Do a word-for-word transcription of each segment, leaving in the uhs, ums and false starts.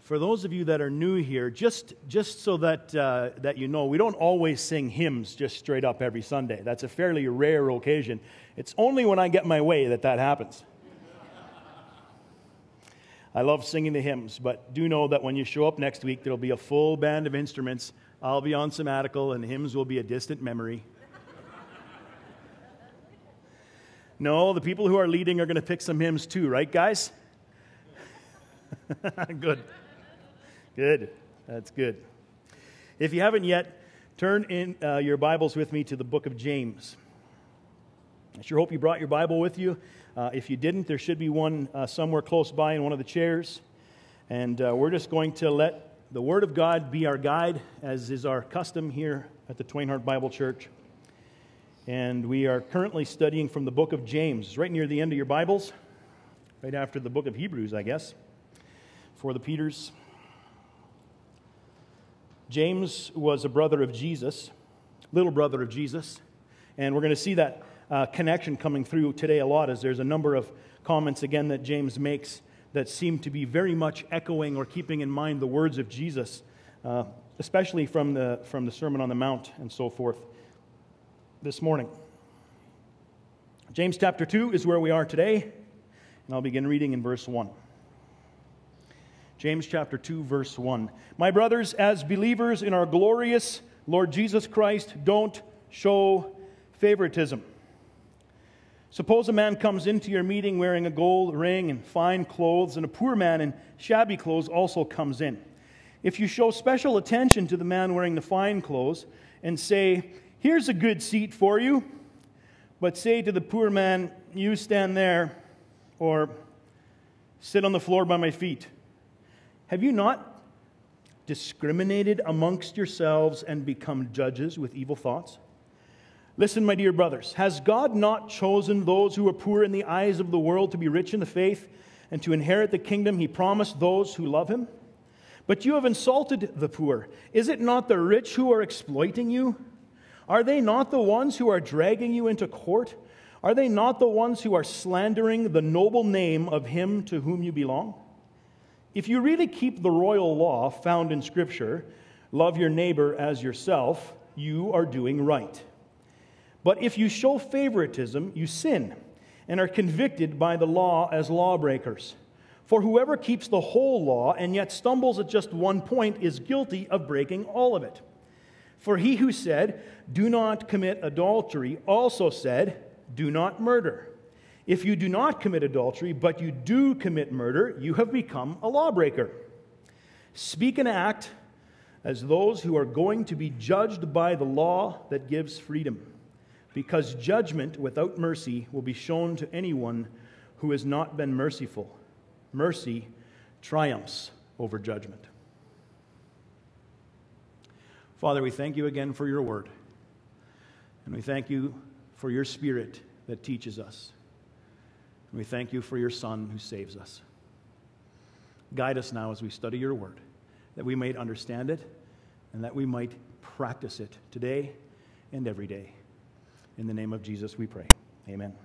For those of you that are new here, just just so that uh, that you know, we don't always sing hymns just straight up every Sunday. That's a fairly rare occasion. It's only when I get my way that that happens. I love singing the hymns, but do know that when you show up next week, there'll be a full band of instruments. I'll be on sabbatical, and hymns will be a distant memory. No, the people who are leading are going to pick some hymns too, right, guys? Good. Good. That's good. If you haven't yet, turn in uh, your Bibles with me to the book of James. I sure hope you brought your Bible with you. Uh, if you didn't, there should be one uh, somewhere close by in one of the chairs. And uh, we're just going to let the Word of God be our guide, as is our custom here at the Twain Harte Bible Church. And we are currently studying from the book of James. It's right near the end of your Bibles, right after the book of Hebrews, I guess, for the Peters. James was a brother of Jesus, little brother of Jesus, and we're going to see that uh, connection coming through today a lot, as there's a number of comments again that James makes that seem to be very much echoing or keeping in mind the words of Jesus, uh, especially from the from the Sermon on the Mount and so forth this morning. James chapter two is where we are today, and I'll begin reading in verse one. James chapter two, verse one. My brothers, as believers in our glorious Lord Jesus Christ, don't show favoritism. Suppose a man comes into your meeting wearing a gold ring and fine clothes, and a poor man in shabby clothes also comes in. If you show special attention to the man wearing the fine clothes and say, "Here's a good seat for you," but say to the poor man, "You stand there," or "Sit on the floor by my feet," have you not discriminated amongst yourselves and become judges with evil thoughts? Listen, my dear brothers, has God not chosen those who are poor in the eyes of the world to be rich in the faith and to inherit the kingdom He promised those who love Him? But you have insulted the poor. Is it not the rich who are exploiting you? Are they not the ones who are dragging you into court? Are they not the ones who are slandering the noble name of Him to whom you belong? If you really keep the royal law found in Scripture, love your neighbor as yourself, you are doing right. But if you show favoritism, you sin and are convicted by the law as lawbreakers. For whoever keeps the whole law and yet stumbles at just one point is guilty of breaking all of it. For he who said, "Do not commit adultery," also said, "Do not murder." If you do not commit adultery, but you do commit murder, you have become a lawbreaker. Speak and act as those who are going to be judged by the law that gives freedom, because judgment without mercy will be shown to anyone who has not been merciful. Mercy triumphs over judgment. Father, we thank you again for your word, and we thank you for your Spirit that teaches us. And we thank you for your Son who saves us. Guide us now as we study your word, that we might understand it and that we might practice it today and every day. In the name of Jesus we pray. Amen.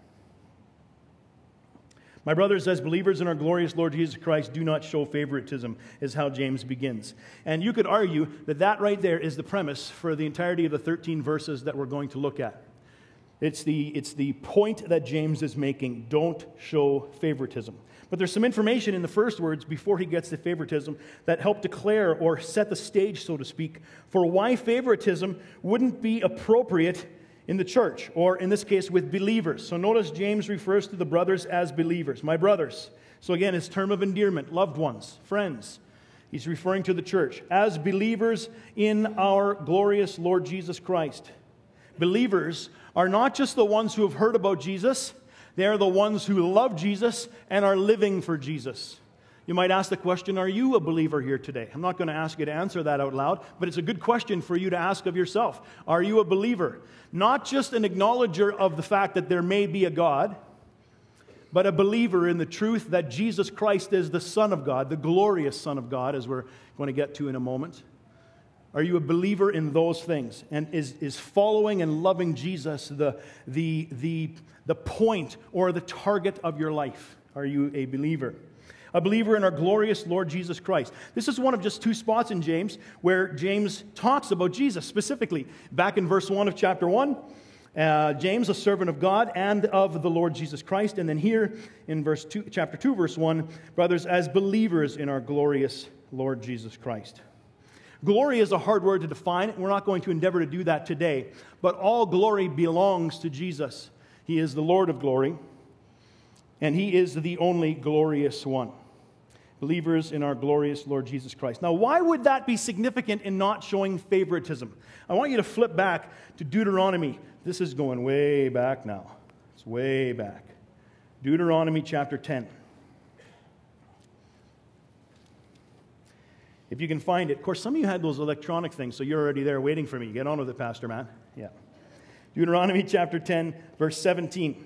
My brothers, as believers in our glorious Lord Jesus Christ, do not show favoritism, is how James begins. And you could argue that that right there is the premise for the entirety of the thirteen verses that we're going to look at. It's the, it's the point that James is making. Don't show favoritism. But there's some information in the first words before he gets to favoritism that help declare or set the stage, so to speak, for why favoritism wouldn't be appropriate in the church, or in this case with believers. So notice James refers to the brothers as believers. My brothers. So again, his term of endearment, loved ones, friends. He's referring to the church as believers in our glorious Lord Jesus Christ. Believers are not just the ones who have heard about Jesus, they are the ones who love Jesus and are living for Jesus. You might ask the question, are you a believer here today? I'm not going to ask you to answer that out loud, but it's a good question for you to ask of yourself. Are you a believer? Not just an acknowledger of the fact that there may be a God, but a believer in the truth that Jesus Christ is the Son of God, the glorious Son of God, as we're going to get to in a moment. Are you a believer in those things? And is, is following and loving Jesus the, the, the, the point or the target of your life? Are you a believer? A believer in our glorious Lord Jesus Christ. This is one of just two spots in James where James talks about Jesus specifically. Back in verse one of chapter one, uh, James, a servant of God and of the Lord Jesus Christ. And then here in verse two, chapter two, verse one, brothers, as believers in our glorious Lord Jesus Christ. Glory is a hard word to define. We're not going to endeavor to do that today. But all glory belongs to Jesus. He is the Lord of glory. And He is the only glorious one. Believers in our glorious Lord Jesus Christ. Now, why would that be significant in not showing favoritism? I want you to flip back to Deuteronomy. This is going way back now. It's way back. Deuteronomy chapter ten. If you can find it. Of course, some of you had those electronic things, so you're already there waiting for me. Get on with it, Pastor Matt. Yeah. Deuteronomy chapter ten, verse seventeen.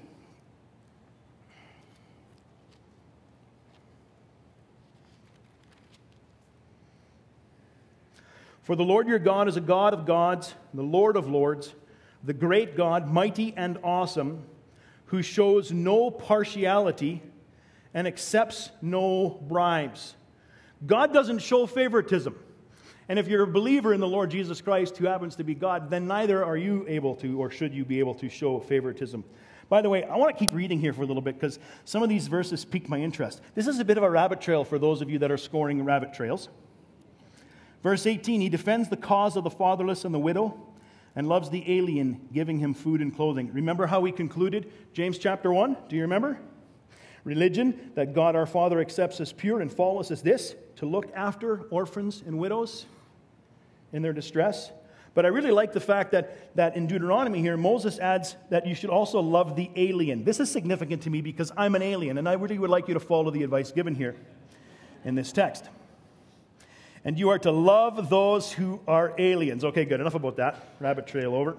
For the Lord your God is a God of gods, the Lord of lords, the great God, mighty and awesome, who shows no partiality and accepts no bribes. God doesn't show favoritism. And if you're a believer in the Lord Jesus Christ who happens to be God, then neither are you able to, or should you be able to, show favoritism. By the way, I want to keep reading here for a little bit because some of these verses pique my interest. This is a bit of a rabbit trail for those of you that are scoring rabbit trails. Verse eighteen, He defends the cause of the fatherless and the widow and loves the alien, giving him food and clothing. Remember how we concluded James chapter one? Do you remember? Religion that God our Father accepts as pure and faultless is this, to look after orphans and widows in their distress. But I really like the fact that, that in Deuteronomy here, Moses adds that you should also love the alien. This is significant to me because I'm an alien, and I really would like you to follow the advice given here in this text. And you are to love those who are aliens. Okay, good. Enough about that. Rabbit trail over.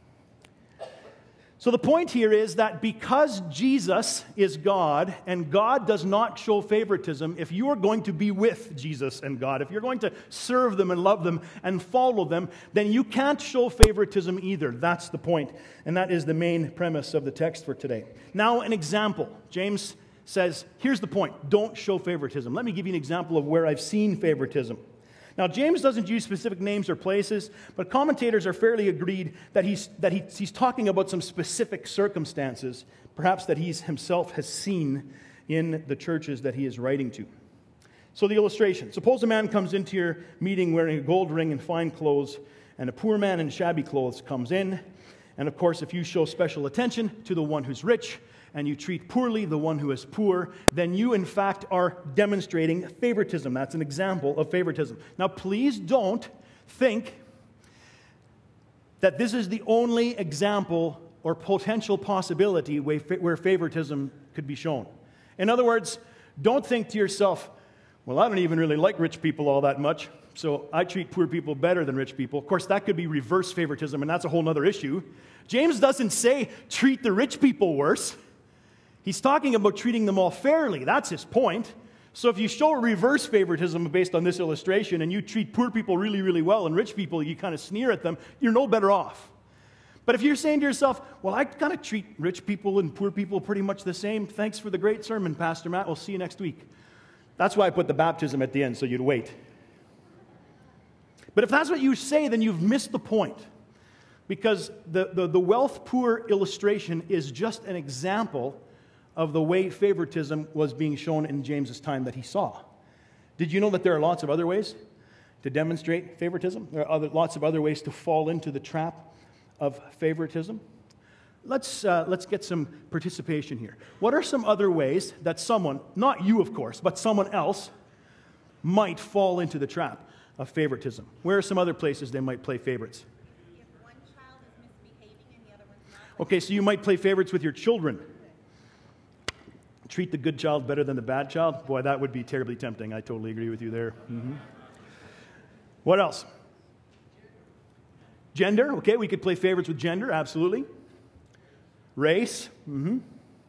So the point here is that because Jesus is God and God does not show favoritism, if you are going to be with Jesus and God, if you're going to serve them and love them and follow them, then you can't show favoritism either. That's the point. And that is the main premise of the text for today. Now, an example. James says, here's the point. Don't show favoritism. Let me give you an example of where I've seen favoritism. Now, James doesn't use specific names or places, but commentators are fairly agreed that he's, that he, he's talking about some specific circumstances, perhaps that he himself has seen in the churches that he is writing to. So the illustration. Suppose a man comes into your meeting wearing a gold ring and fine clothes, and a poor man in shabby clothes comes in. And of course, if you show special attention to the one who's rich, and you treat poorly the one who is poor, then you, in fact, are demonstrating favoritism. That's an example of favoritism. Now, please don't think that this is the only example or potential possibility where favoritism could be shown. In other words, don't think to yourself, well, I don't even really like rich people all that much, so I treat poor people better than rich people. Of course, that could be reverse favoritism, and that's a whole other issue. James doesn't say treat the rich people worse. He's talking about treating them all fairly. That's his point. So if you show reverse favoritism based on this illustration and you treat poor people really, really well and rich people, you kind of sneer at them, you're no better off. But if you're saying to yourself, well, I kind of treat rich people and poor people pretty much the same. Thanks for the great sermon, Pastor Matt. We'll see you next week. That's why I put the baptism at the end, so you'd wait. But if that's what you say, then you've missed the point. Because the, the, the wealth-poor illustration is just an example of the way favoritism was being shown in James's time that he saw. Did you know that there are lots of other ways to demonstrate favoritism? There are other, lots of other ways to fall into the trap of favoritism. Let's, uh, let's get some participation here. What are some other ways that someone, not you of course, but someone else might fall into the trap of favoritism? Where are some other places they might play favorites? If one child is misbehaving and the other one's not. Okay, so you might play favorites with your children. Treat the good child better than the bad child? Boy, that would be terribly tempting. I totally agree with you there. Mm-hmm. What else? Gender. Okay, we could play favorites with gender, absolutely. Race. Mm-hmm.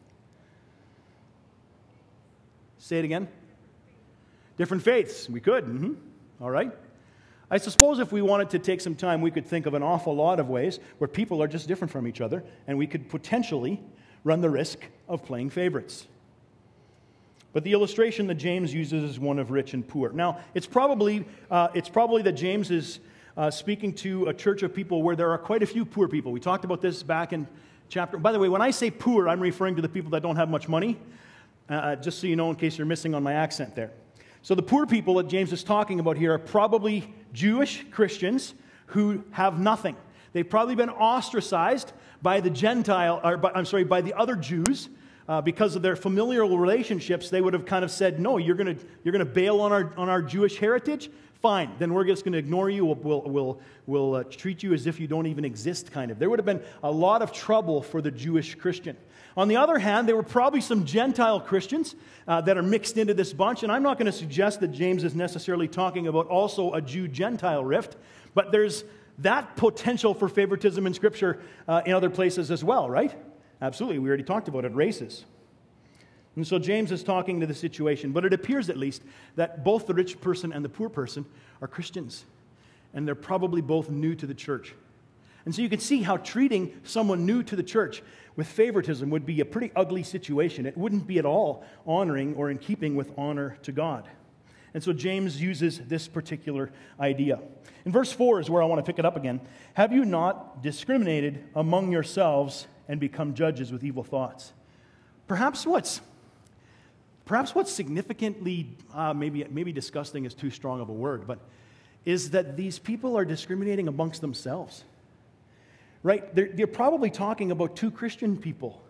Say it again. Different faiths. We could. Mm-hmm. All right. I suppose if we wanted to take some time, we could think of an awful lot of ways where people are just different from each other, and we could potentially run the risk of playing favorites. But the illustration that James uses is one of rich and poor. Now, it's probably, uh, it's probably that James is uh, speaking to a church of people where there are quite a few poor people. We talked about this back in chapter... By the way, when I say poor, I'm referring to the people that don't have much money, uh, just so you know in case you're missing on my accent there. So the poor people that James is talking about here are probably Jewish Christians who have nothing. They've probably been ostracized by the Gentile, or by, I'm sorry, by the other Jews, uh, because of their familial relationships. They would have kind of said, "No, you're going to you're going to bail on our on our Jewish heritage. Fine, then we're just going to ignore you. We'll we'll we'll, we'll uh, treat you as if you don't even exist." Kind of. There would have been a lot of trouble for the Jewish Christian. On the other hand, there were probably some Gentile Christians uh, that are mixed into this bunch, and I'm not going to suggest that James is necessarily talking about also a Jew-Gentile rift, but there's that potential for favoritism in Scripture uh, in other places as well, right? Absolutely, we already talked about it, races. And so James is talking to the situation, but it appears at least that both the rich person and the poor person are Christians, and they're probably both new to the church. And so you can see how treating someone new to the church with favoritism would be a pretty ugly situation. It wouldn't be at all honoring or in keeping with honor to God. And so James uses this particular idea. In verse four is where I want to pick it up again. Have you not discriminated among yourselves and become judges with evil thoughts? Perhaps what's perhaps what's significantly, uh, maybe, maybe disgusting is too strong of a word, but is that these people are discriminating amongst themselves. Right? They're, they're probably talking about two Christian people.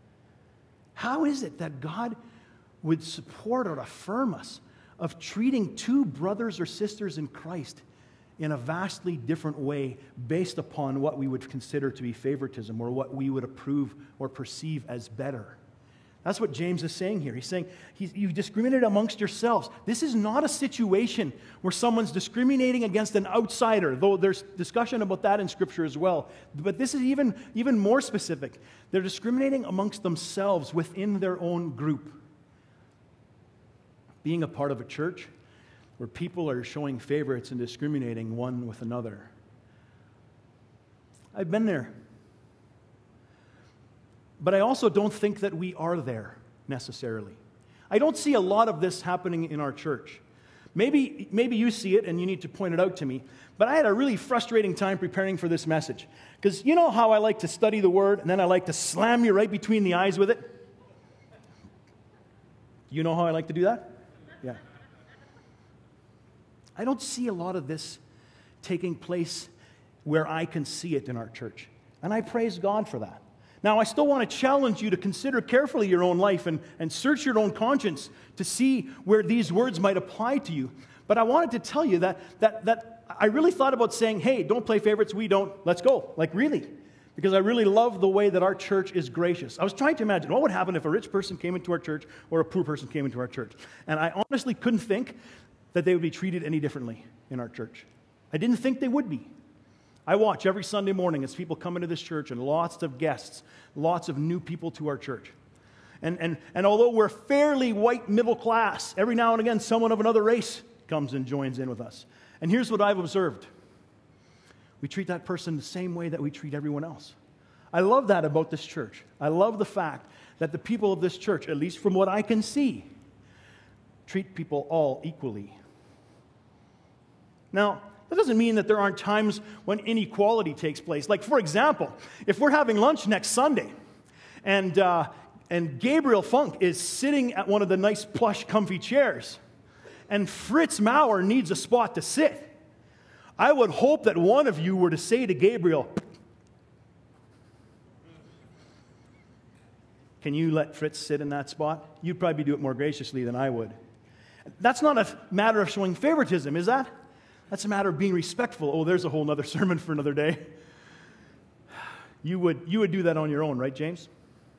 How is it that God would support or affirm us of treating two brothers or sisters in Christ in a vastly different way based upon what we would consider to be favoritism or what we would approve or perceive as better? That's what James is saying here. He's saying, he's, you discriminate amongst yourselves. This is not a situation where someone's discriminating against an outsider, though there's discussion about that in Scripture as well. But this is even, even more specific. They're discriminating amongst themselves within their own group. Being a part of a church where people are showing favorites and discriminating one with another. I've been there. But I also don't think that we are there necessarily. I don't see a lot of this happening in our church. Maybe, maybe you see it and you need to point it out to me. But I had a really frustrating time preparing for this message. Because you know how I like to study the Word and then I like to slam you right between the eyes with it? You know how I like to do that? Yeah. I don't see a lot of this taking place where I can see it in our church. And I praise God for that. Now, I still want to challenge you to consider carefully your own life and, and search your own conscience to see where these words might apply to you. But I wanted to tell you that, that, that I really thought about saying, hey, don't play favorites, we don't, let's go. Like, really. Because I really love the way that our church is gracious. I was trying to imagine what would happen if a rich person came into our church or a poor person came into our church. And I honestly couldn't think that they would be treated any differently in our church. I didn't think they would be. I watch every Sunday morning as people come into this church and lots of guests, lots of new people to our church. And, and, and although we're fairly white middle class, every now and again someone of another race comes and joins in with us. And here's what I've observed. We treat that person the same way that we treat everyone else. I love that about this church. I love the fact that the people of this church, at least from what I can see, treat people all equally. Now, that doesn't mean that there aren't times when inequality takes place. Like, for example, if we're having lunch next Sunday and, uh, and Gabriel Funk is sitting at one of the nice plush comfy chairs and Fritz Maurer needs a spot to sit, I would hope that one of you were to say to Gabriel, can you let Fritz sit in that spot? You'd probably do it more graciously than I would. That's not a matter of showing favoritism, is that? That's a matter of being respectful. Oh, there's a whole other sermon for another day. You would, you would do that on your own, right, James?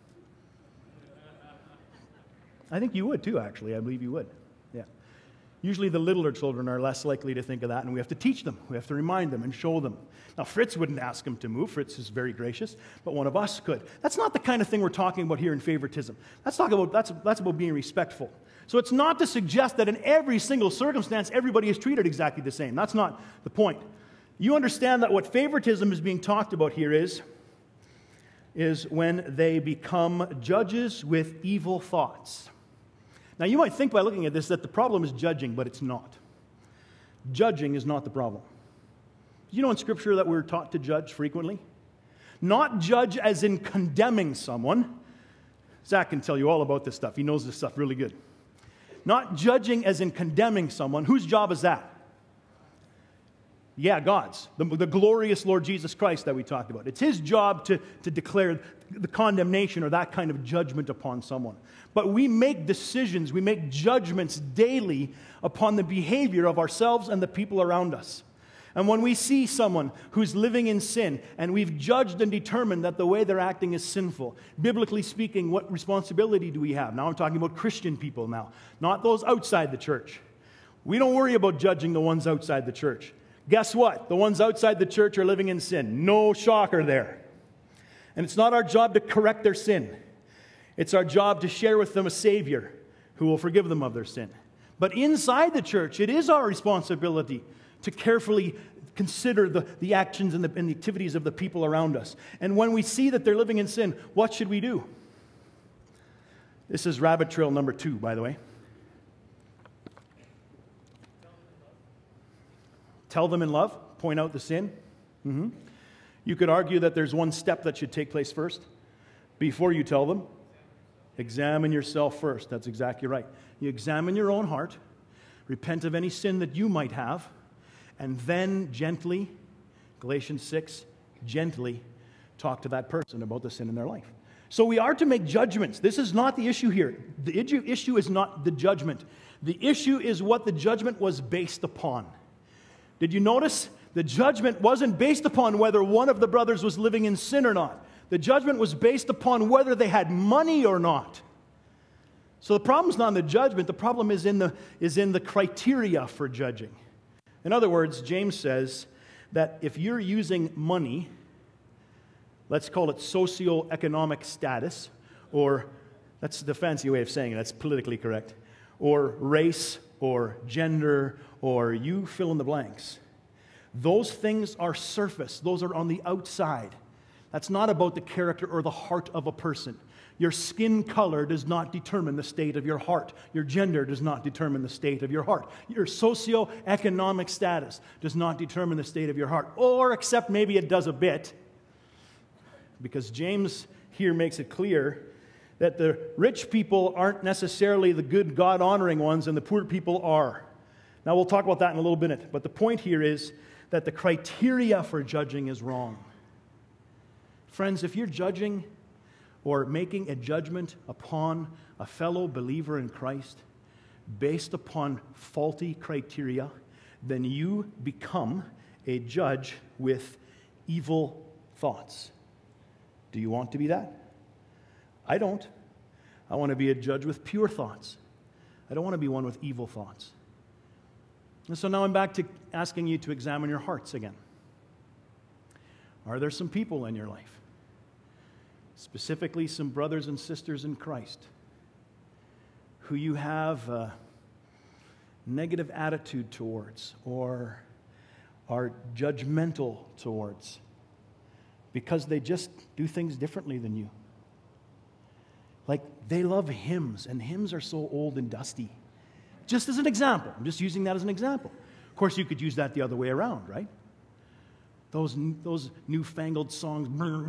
I think you would too, actually. I believe you would. Yeah. Usually the littler children are less likely to think of that, and we have to teach them. We have to remind them and show them. Now, Fritz wouldn't ask him to move. Fritz is very gracious, but one of us could. That's not the kind of thing we're talking about here in favoritism. Let's talk about, that's, that's about being respectful. So it's not to suggest that in every single circumstance, everybody is treated exactly the same. That's not the point. You understand that what favoritism is being talked about here is, is when they become judges with evil thoughts. Now, you might think by looking at this that the problem is judging, but it's not. Judging is not the problem. You know in Scripture that we're taught to judge frequently? Not judge as in condemning someone. Zach can tell you all about this stuff. He knows this stuff really good. Not judging as in condemning someone. Whose job is that? Yeah, God's. The, the glorious Lord Jesus Christ that we talked about. It's His job to, to declare the condemnation or that kind of judgment upon someone. But we make decisions, we make judgments daily upon the behavior of ourselves and the people around us. And when we see someone who's living in sin and we've judged and determined that the way they're acting is sinful, biblically speaking, what responsibility do we have? Now I'm talking about Christian people now, not those outside the church. We don't worry about judging the ones outside the church. Guess what? The ones outside the church are living in sin. No shocker there. And it's not our job to correct their sin. It's our job to share with them a Savior who will forgive them of their sin. But inside the church, it is our responsibility to carefully consider the, the actions and the, and the activities of the people around us. And when we see that they're living in sin, what should we do? This is rabbit trail number two, by the way. Tell them in love, point out the sin. Mm-hmm. You could argue that there's one step that should take place first. Before you tell them, examine yourself first. That's exactly right. You examine your own heart, repent of any sin that you might have, and then gently, Galatians six, gently talk to that person about the sin in their life. So we are to make judgments. This is not the issue here. The issue is not the judgment. The issue is what the judgment was based upon. Did you notice? The judgment wasn't based upon whether one of the brothers was living in sin or not. The judgment was based upon whether they had money or not. So the problem's not in the judgment. The problem is in the, is in the criteria for judging. In other words, James says that if you're using money, let's call it socioeconomic status, or that's the fancy way of saying it, that's politically correct, or race, or gender, or you fill in the blanks. Those things are surface. Those are on the outside. That's not about the character or the heart of a person. Your skin color does not determine the state of your heart. Your gender does not determine the state of your heart. Your socioeconomic status does not determine the state of your heart. Or, except maybe it does a bit, because James here makes it clear that the rich people aren't necessarily the good God-honoring ones and the poor people are. Now, we'll talk about that in a little bit, but the point here is that the criteria for judging is wrong. Friends, if you're judging or making a judgment upon a fellow believer in Christ based upon faulty criteria, then you become a judge with evil thoughts. Do you want to be that? I don't. I want to be a judge with pure thoughts. I don't want to be one with evil thoughts. And so now I'm back to asking you to examine your hearts again. Are there some people in your life, specifically some brothers and sisters in Christ, who you have a negative attitude towards or are judgmental towards because they just do things differently than you? Like, they love hymns, and hymns are so old and dusty. Just as an example. I'm just using that as an example. Of course, you could use that the other way around, right? Those, those newfangled songs.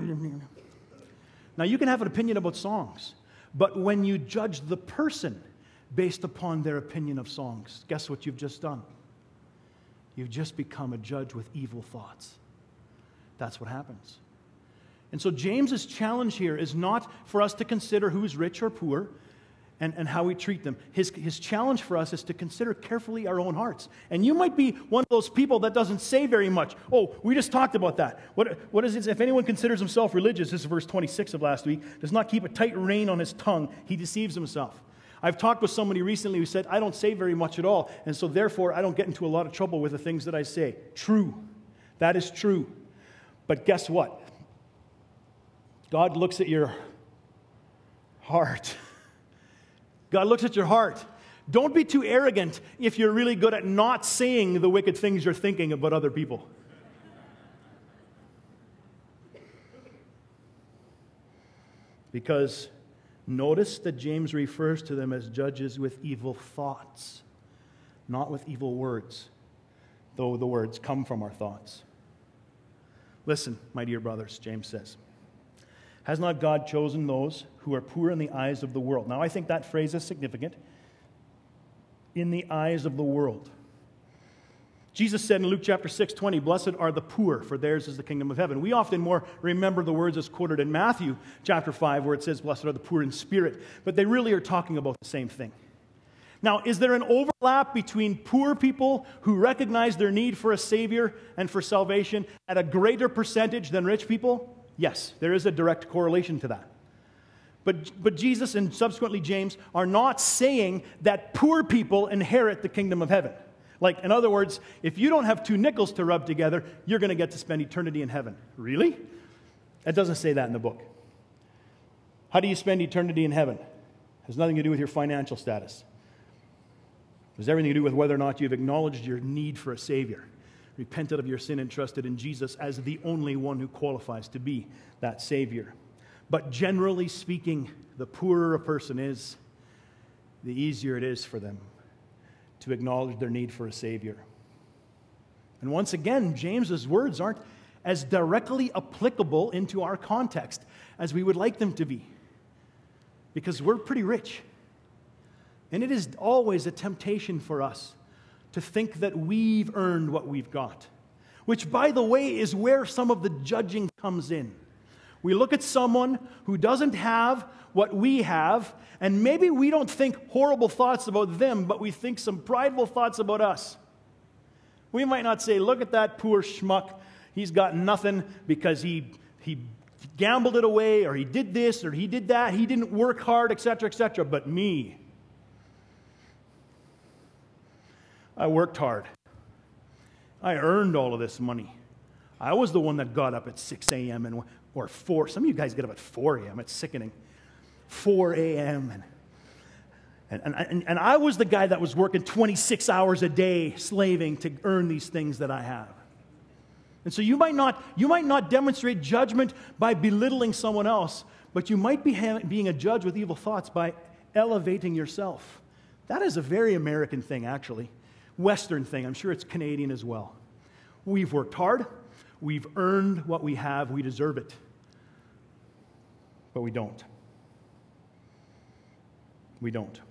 Now, you can have an opinion about songs, but when you judge the person based upon their opinion of songs, guess what you've just done? You've just become a judge with evil thoughts. That's what happens. And so James's challenge here is not for us to consider who's rich or poor and, and how we treat them. His, his challenge for us is to consider carefully our own hearts. And you might be one of those people that doesn't say very much. Oh, we just talked about that. What, what is it? If anyone considers himself religious, this is verse twenty-six of last week, does not keep a tight rein on his tongue, he deceives himself. I've talked with somebody recently who said, I don't say very much at all, and so therefore I don't get into a lot of trouble with the things that I say. True. That is true. But guess what? God looks at your heart. God looks at your heart. Don't be too arrogant if you're really good at not saying the wicked things you're thinking about other people. Because Notice that James refers to them as judges with evil thoughts, not with evil words, though the words come from our thoughts. Listen, my dear brothers, James says, has not God chosen those who are poor in the eyes of the world? Now, I think that phrase is significant. In the eyes of the world. Jesus said in Luke chapter six twenty, blessed are the poor, for theirs is the kingdom of heaven. We often more remember the words as quoted in Matthew chapter five, where it says, blessed are the poor in spirit. But they really are talking about the same thing. Now, is there an overlap between poor people who recognize their need for a Savior and for salvation at a greater percentage than rich people? Yes, there is a direct correlation to that. But, but Jesus and subsequently James are not saying that poor people inherit the kingdom of heaven. Like, in other words, if you don't have two nickels to rub together, you're going to get to spend eternity in heaven. Really? It doesn't say that in the book. How do you spend eternity in heaven? It has nothing to do with your financial status. It has everything to do with whether or not you've acknowledged your need for a Savior, repented of your sin and trusted in Jesus as the only one who qualifies to be that Savior. But generally speaking, the poorer a person is, the easier it is for them to acknowledge their need for a Savior. And once again, James's words aren't as directly applicable into our context as we would like them to be, because we're pretty rich. And it is always a temptation for us to think that we've earned what we've got, which, by the way, is where some of the judging comes in. We look at someone who doesn't have what we have, and maybe we don't think horrible thoughts about them, but we think some prideful thoughts about us. We might not say, look at that poor schmuck. He's got nothing because he, he gambled it away, or he did this, or he did that. He didn't work hard, et cetera, et cetera. But me, I worked hard. I earned all of this money. I was the one that got up at six a.m. and or four. Some of you guys get up at four a.m. It's sickening. four a.m. And, and, and, and I was the guy that was working twenty-six hours a day slaving to earn these things that I have. And so you might not, you might not demonstrate judgment by belittling someone else, but you might be ha- being a judge with evil thoughts by elevating yourself. That is a very American thing, actually. Western thing. I'm sure it's Canadian as well. We've worked hard. We've earned what we have. We deserve it. But we don't. We don't.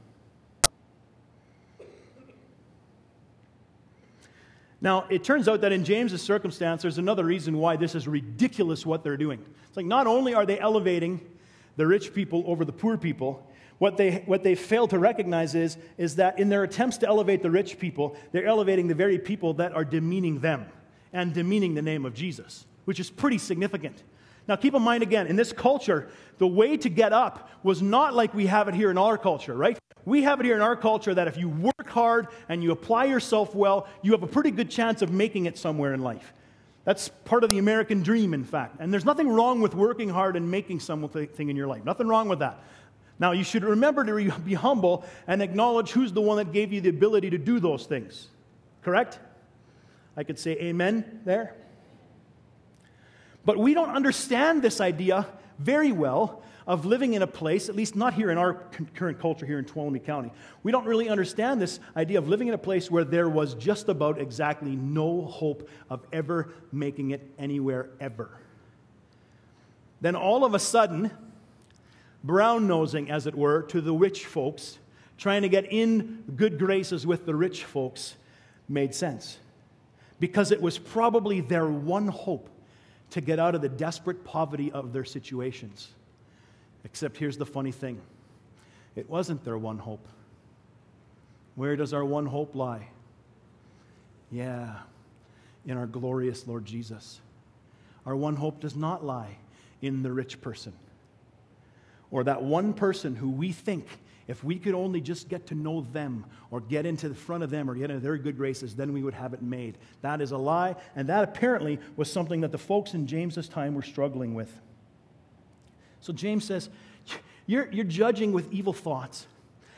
Now, it turns out that in James's circumstance, there's another reason why this is ridiculous what they're doing. It's like not only are they elevating the rich people over the poor people, what they what they fail to recognize is, is that in their attempts to elevate the rich people, they're elevating the very people that are demeaning them and demeaning the name of Jesus, which is pretty significant. Now, keep in mind again, in this culture, the way to get up was not like we have it here in our culture, right? We have it here in our culture that if you work hard and you apply yourself well, you have a pretty good chance of making it somewhere in life. That's part of the American dream, in fact. And there's nothing wrong with working hard and making something in your life. Nothing wrong with that. Now, you should remember to be humble and acknowledge who's the one that gave you the ability to do those things. Correct? I could say amen there. But we don't understand this idea very well of living in a place, at least not here in our current culture here in Tuolumne County. We don't really understand this idea of living in a place where there was just about exactly no hope of ever making it anywhere ever. Then all of a sudden, brown-nosing, as it were, to the rich folks, trying to get in good graces with the rich folks, made sense. Because it was probably their one hope to get out of the desperate poverty of their situations. Except here's the funny thing. It wasn't their one hope. Where does our one hope lie? Yeah, in our glorious Lord Jesus. Our one hope does not lie in the rich person, or that one person who we think, if we could only just get to know them or get into the front of them or get into their good graces, then we would have it made. That is a lie, and that apparently was something that the folks in James's time were struggling with. So James says, you're, you're judging with evil thoughts.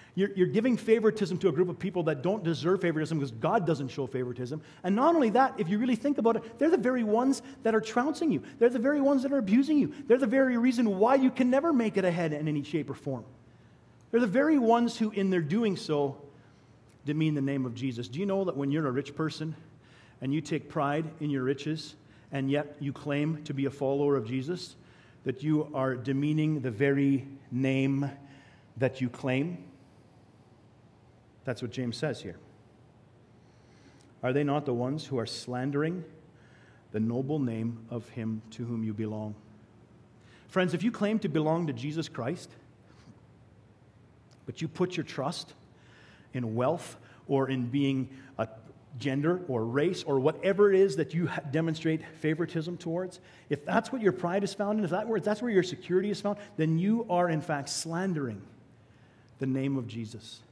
You're, you're giving favoritism to a group of people that don't deserve favoritism because God doesn't show favoritism. And not only that, if you really think about it, they're the very ones that are trouncing you. They're the very ones that are abusing you. They're the very reason why you can never make it ahead in any shape or form. They're the very ones who, in their doing so, demean the name of Jesus. Do you know that when you're a rich person and you take pride in your riches and yet you claim to be a follower of Jesus, that you are demeaning the very name that you claim? That's what James says here. Are they not the ones who are slandering the noble name of him to whom you belong? Friends, if you claim to belong to Jesus Christ, but you put your trust in wealth or in being a gender or race or whatever it is that you demonstrate favoritism towards, if that's what your pride is found in, if, that where, if that's where your security is found, then you are in fact slandering the name of Jesus.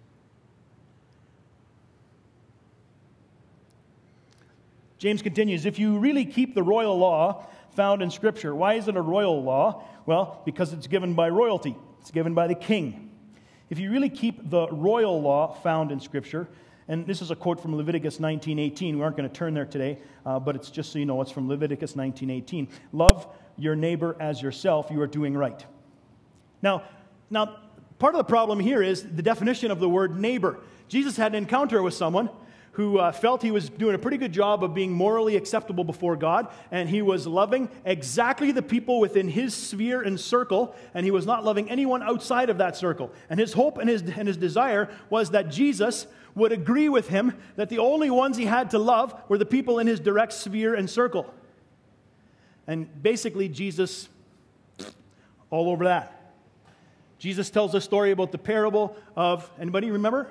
James continues, if you really keep the royal law found in Scripture, why is it a royal law? Well, because it's given by royalty. It's given by the king. If you really keep the royal law found in Scripture, and this is a quote from Leviticus nineteen eighteen. We aren't going to turn there today, uh, but it's just so you know, it's from Leviticus nineteen eighteen. Love your neighbor as yourself, you are doing right. Now, now, part of the problem here is the definition of the word neighbor. Jesus had an encounter with someone who uh, felt he was doing a pretty good job of being morally acceptable before God, and he was loving exactly the people within his sphere and circle, and he was not loving anyone outside of that circle. And his hope and his, and his desire was that Jesus would agree with him that the only ones he had to love were the people in his direct sphere and circle. And basically, Jesus, all over that. Jesus tells a story about the parable of, anybody remember?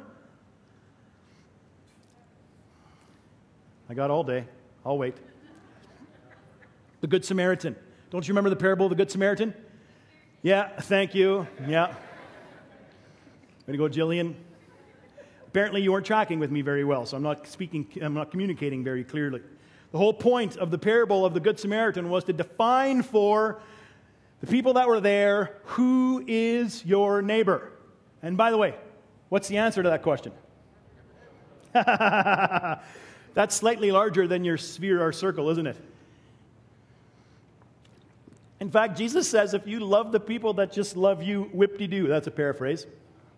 I got all day. I'll wait. The Good Samaritan. Don't you remember the parable of the Good Samaritan? Yeah, thank you. Yeah. Way to go, Jillian. Apparently you weren't tracking with me very well, so I'm not speaking, I'm not communicating very clearly. The whole point of the parable of the Good Samaritan was to define for the people that were there, who is your neighbor? And by the way, what's the answer to that question? That's slightly larger than your sphere or circle, isn't it? In fact, Jesus says, if you love the people that just love you, whip-de-doo. That's a paraphrase.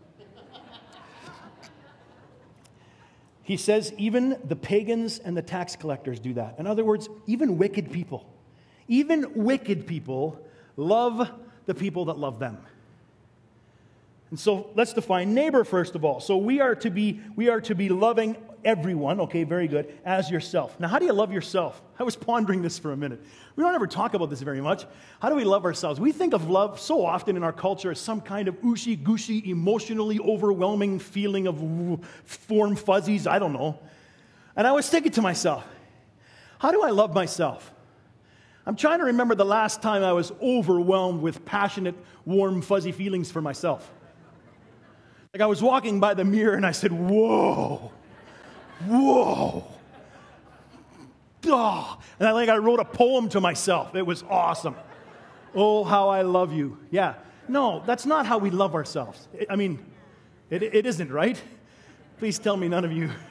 He says, even the pagans and the tax collectors do that. In other words, even wicked people, even wicked people love the people that love them. And so let's define neighbor first of all. So we are to be, we are to be loving everyone, okay, very good, as yourself. Now, how do you love yourself? I was pondering this for a minute. We don't ever talk about this very much. How do we love ourselves? We think of love so often in our culture as some kind of ooshy-gooshy, emotionally overwhelming feeling of warm fuzzies. I don't know. And I was thinking to myself, how do I love myself? I'm trying to remember the last time I was overwhelmed with passionate, warm, fuzzy feelings for myself. Like I was walking by the mirror and I said, whoa. Whoa. Oh. And I like I wrote a poem to myself. It was awesome. Oh, how I love you. Yeah. No, that's not how we love ourselves. I mean, it, it isn't, right? Please tell me none of you.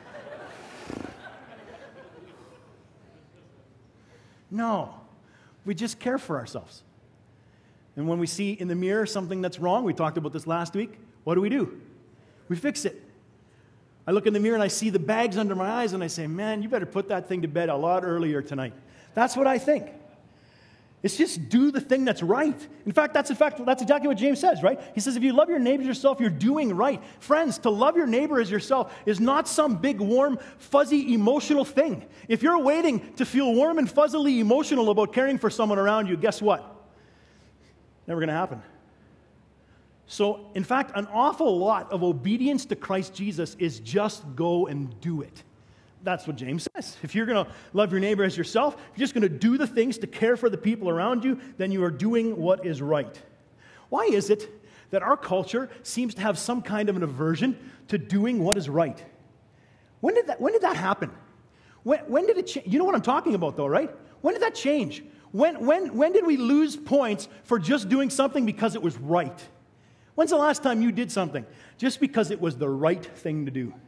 No. We just care for ourselves. And when we see in the mirror something that's wrong, we talked about this last week, what do we do? We fix it. I look in the mirror and I see the bags under my eyes and I say, man, you better put that thing to bed a lot earlier tonight. That's what I think. It's just do the thing that's right. In fact, that's in fact that's exactly what James says, right? He says, if you love your neighbor as yourself, you're doing right. Friends, to love your neighbor as yourself is not some big, warm, fuzzy, emotional thing. If you're waiting to feel warm and fuzzily emotional about caring for someone around you, guess what? Never going to happen. So, in fact, an awful lot of obedience to Christ Jesus is just go and do it. That's what James says. If you're going to love your neighbor as yourself, if you're just going to do the things to care for the people around you, then you are doing what is right. Why is it that our culture seems to have some kind of an aversion to doing what is right? When did that, when did that happen? When, when did it change? You know what I'm talking about, though, right? When did that change? When, when, when did we lose points for just doing something because it was right? When's the last time you did something just because it was the right thing to do?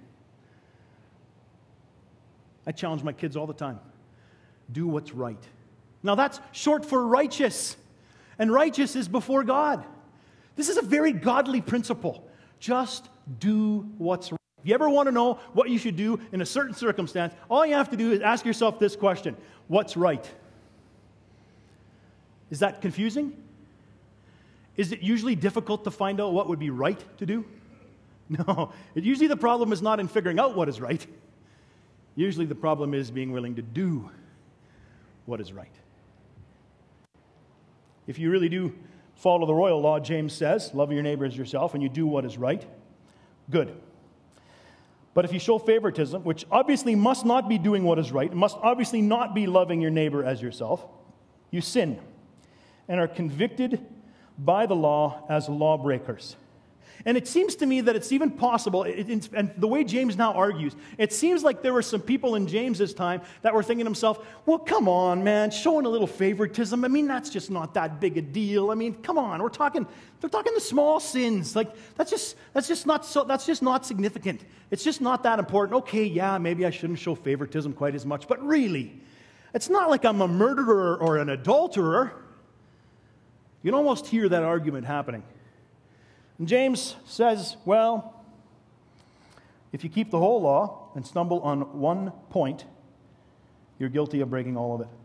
I challenge my kids all the time. Do what's right. Now that's short for righteous. And righteous is before God. This is a very godly principle. Just do what's right. If you ever want to know what you should do in a certain circumstance, all you have to do is ask yourself this question: what's right? Is that confusing? Is it usually difficult to find out what would be right to do? No. It, usually the problem is not in figuring out what is right. Usually the problem is being willing to do what is right. If you really do follow the royal law, James says, love your neighbor as yourself, and you do what is right, good. But if you show favoritism, which obviously must not be doing what is right, must obviously not be loving your neighbor as yourself, you sin and are convicted by the law as lawbreakers. And it seems to me that it's even possible, it, it, and the way James now argues, it seems like there were some people in James's time that were thinking to themselves, well, come on, man, showing a little favoritism, I mean, that's just not that big a deal. I mean, come on, we're talking, they're talking the small sins. Like, that's just, that's just not so, that's just not significant. It's just not that important. Okay, yeah, maybe I shouldn't show favoritism quite as much, but really, it's not like I'm a murderer or an adulterer. You can almost hear that argument happening. And James says, well, if you keep the whole law and stumble on one point, you're guilty of breaking all of it.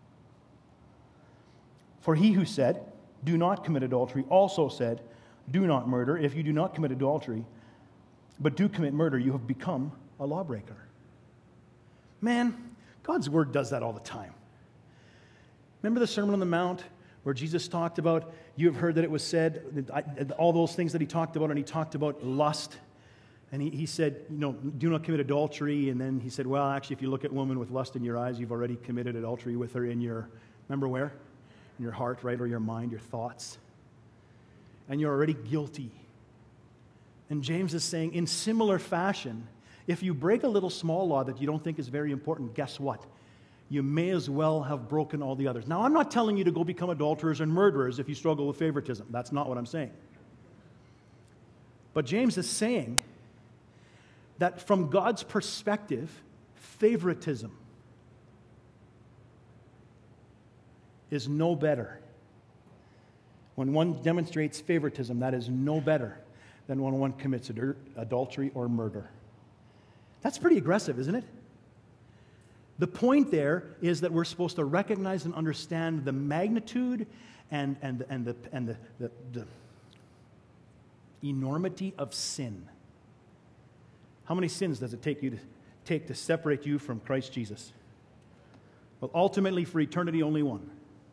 For he who said, do not commit adultery, also said, do not murder. If you do not commit adultery, but do commit murder, you have become a lawbreaker. Man, God's word does that all the time. Remember the Sermon on the Mount, where Jesus talked about, you have heard that it was said, all those things that he talked about, and he talked about lust. And he, he said, you know, do not commit adultery. And then he said, well, actually, if you look at a woman with lust in your eyes, you've already committed adultery with her in your, remember where? In your heart, right? Or your mind, your thoughts. And you're already guilty. And James is saying, in similar fashion, if you break a little small law that you don't think is very important, guess what? You may as well have broken all the others. Now, I'm not telling you to go become adulterers and murderers if you struggle with favoritism. That's not what I'm saying. But James is saying that from God's perspective, favoritism is no better. When one demonstrates favoritism, that is no better than when one commits adultery or murder. That's pretty aggressive, isn't it? The point there is that we're supposed to recognize and understand the magnitude and, and, and, the, and the, the, the enormity of sin. How many sins does it take you to take to separate you from Christ Jesus? Well, ultimately, for eternity, only one.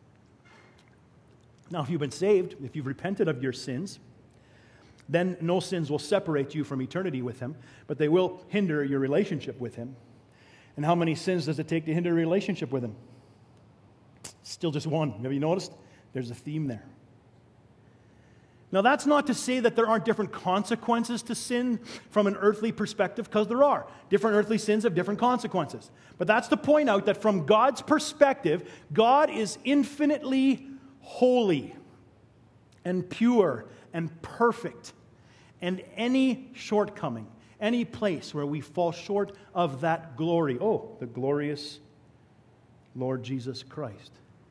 Now, if you've been saved, if you've repented of your sins, then no sins will separate you from eternity with Him, but they will hinder your relationship with Him. And how many sins does it take to hinder a relationship with Him? Still just one. Have you noticed? There's a theme there. Now, that's not to say that there aren't different consequences to sin from an earthly perspective, because there are. Different earthly sins have different consequences. But that's to point out that from God's perspective, God is infinitely holy and pure and perfect. And any shortcoming, any place where we fall short of that glory, oh, the glorious Lord Jesus Christ,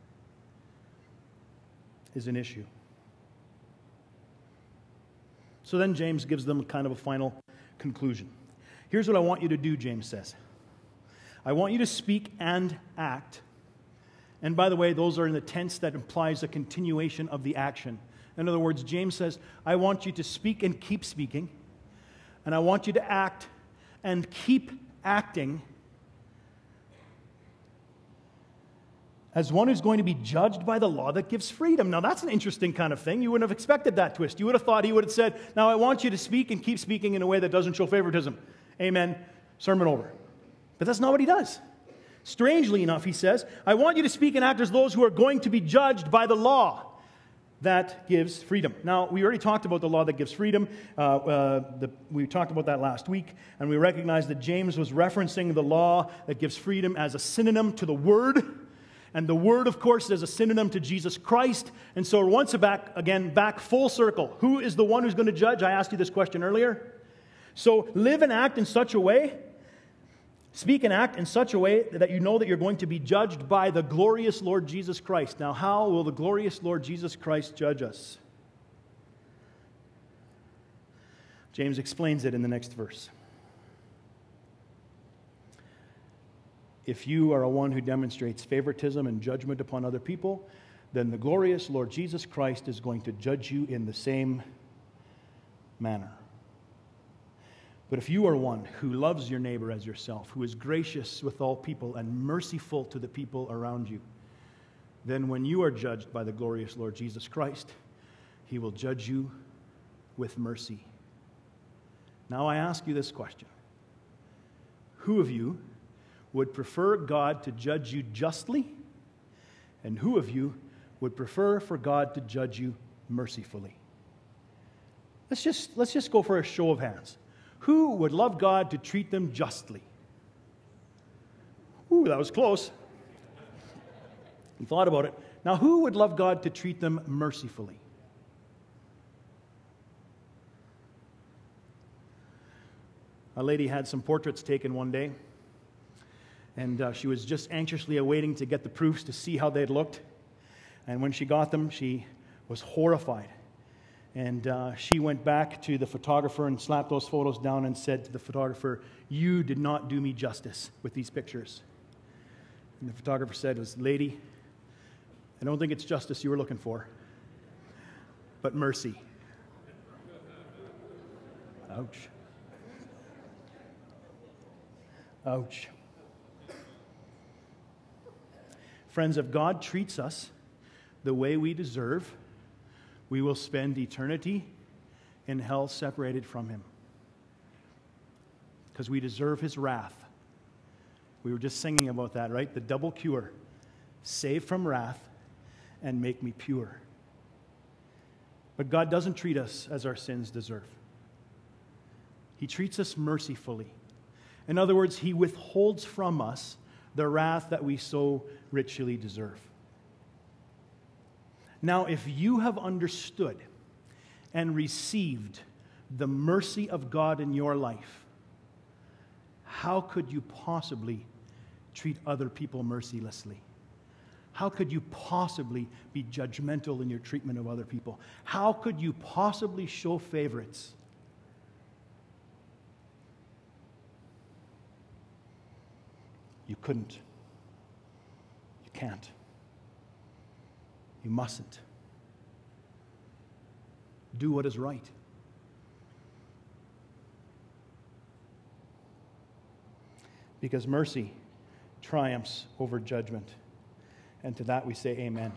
is an issue. So then James gives them kind of a final conclusion. Here's what I want you to do, James says. I want you to speak and act. And by the way, those are in the tense that implies a continuation of the action. In other words, James says, I want you to speak and keep speaking. And I want you to act and keep acting as one who's going to be judged by the law that gives freedom. Now, that's an interesting kind of thing. You wouldn't have expected that twist. You would have thought he would have said, now I want you to speak and keep speaking in a way that doesn't show favoritism. Amen. Sermon over. But that's not what he does. Strangely enough, he says, I want you to speak and act as those who are going to be judged by the law that gives freedom. Now, we already talked about the law that gives freedom. Uh, uh, the, we talked about that last week, and we recognized that James was referencing the law that gives freedom as a synonym to the word. And the Word, of course, is a synonym to Jesus Christ. And so once back, again, back full circle. Who is the one who's going to judge? I asked you this question earlier. So live and act in such a way, speak and act in such a way that you know that you're going to be judged by the glorious Lord Jesus Christ. Now, how will the glorious Lord Jesus Christ judge us? James explains it in the next verse. If you are a one who demonstrates favoritism and judgment upon other people, then the glorious Lord Jesus Christ is going to judge you in the same manner. But if you are one who loves your neighbor as yourself, who is gracious with all people and merciful to the people around you, then when you are judged by the glorious Lord Jesus Christ, He will judge you with mercy. Now I ask you this question. Who of you would prefer God to judge you justly? And who of you would prefer for God to judge you mercifully? Let's just, let's just go for a show of hands. Who would love God to treat them justly? Ooh, that was close. You thought about it. Now, who would love God to treat them mercifully? A lady had some portraits taken one day, and uh, she was just anxiously awaiting to get the proofs to see how they'd looked. And when she got them, she was horrified. And uh, she went back to the photographer and slapped those photos down and said to the photographer, "You did not do me justice with these pictures." And the photographer said, "Was lady, I don't think it's justice you were looking for, but mercy." Ouch. Ouch. Friends, if God treats us the way we deserve, we will spend eternity in hell separated from Him. Because we deserve His wrath. We were just singing about that, right? The double cure. Save from wrath and make me pure. But God doesn't treat us as our sins deserve. He treats us mercifully. In other words, He withholds from us the wrath that we so richly deserve. Now, if you have understood and received the mercy of God in your life, how could you possibly treat other people mercilessly? How could you possibly be judgmental in your treatment of other people? How could you possibly show favorites? You couldn't. You can't. You mustn't. Do what is right. Because mercy triumphs over judgment. And to that we say amen.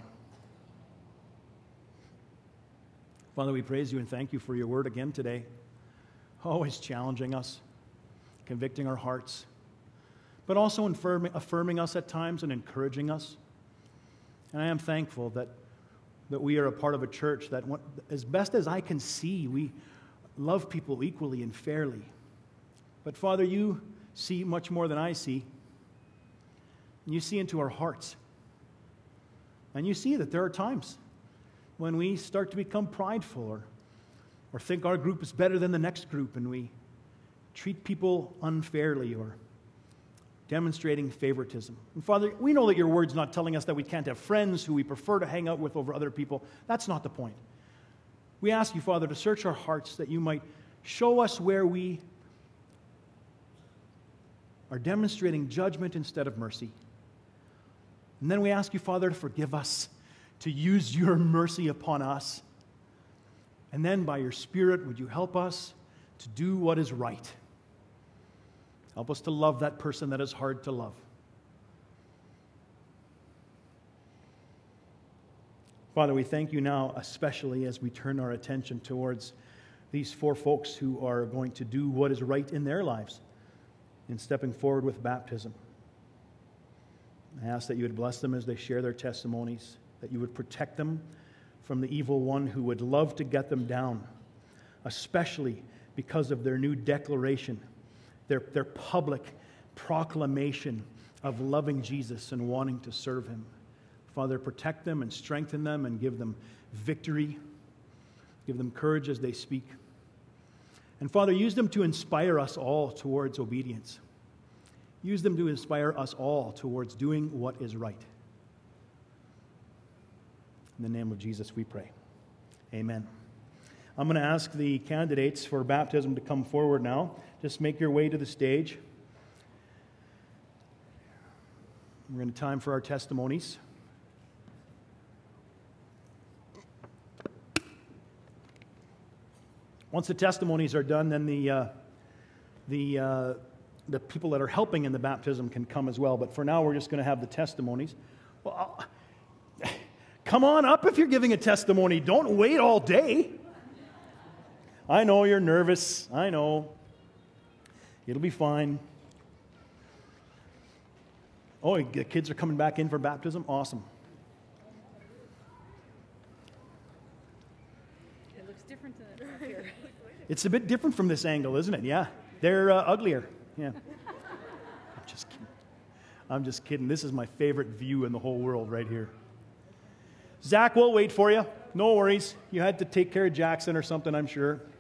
Father, we praise you and thank you for your word again today. Always challenging us, convicting our hearts, but also affirming, affirming us at times and encouraging us. And I am thankful that, that we are a part of a church that, as best as I can see, we love people equally and fairly. But Father, you see much more than I see. And you see into our hearts. And you see that there are times when we start to become prideful or, or think our group is better than the next group, and we treat people unfairly or demonstrating favoritism. And Father, we know that your word's not telling us that we can't have friends who we prefer to hang out with over other people. That's not the point. We ask you, Father, to search our hearts that you might show us where we are demonstrating judgment instead of mercy. And then we ask you, Father, to forgive us, to use your mercy upon us. And then by your Spirit, would you help us to do what is right? Help us to love that person that is hard to love. Father, we thank you now, especially as we turn our attention towards these four folks who are going to do what is right in their lives in stepping forward with baptism. I ask that you would bless them as they share their testimonies, that you would protect them from the evil one who would love to get them down, especially because of their new declaration, their, their public proclamation of loving Jesus and wanting to serve Him. Father, protect them and strengthen them and give them victory. Give them courage as they speak. And Father, use them to inspire us all towards obedience. Use them to inspire us all towards doing what is right. In the name of Jesus we pray. Amen. I'm going to ask the candidates for baptism to come forward now. Just make your way to the stage. We're in time for our testimonies. Once the testimonies are done, then the uh, the uh, the people that are helping in the baptism can come as well. But for now, we're just going to have the testimonies. Well, I'll, come on up if you're giving a testimony. Don't wait all day. I know you're nervous. I know. It'll be fine. Oh, the kids are coming back in for baptism? Awesome. It looks different than up here. It's a bit different from this angle, isn't it? Yeah. They're uh, uglier. Yeah. I'm just kidding. I'm just kidding. This is my favorite view in the whole world right here. Zach will wait for you. No worries. You had to take care of Jackson or something, I'm sure.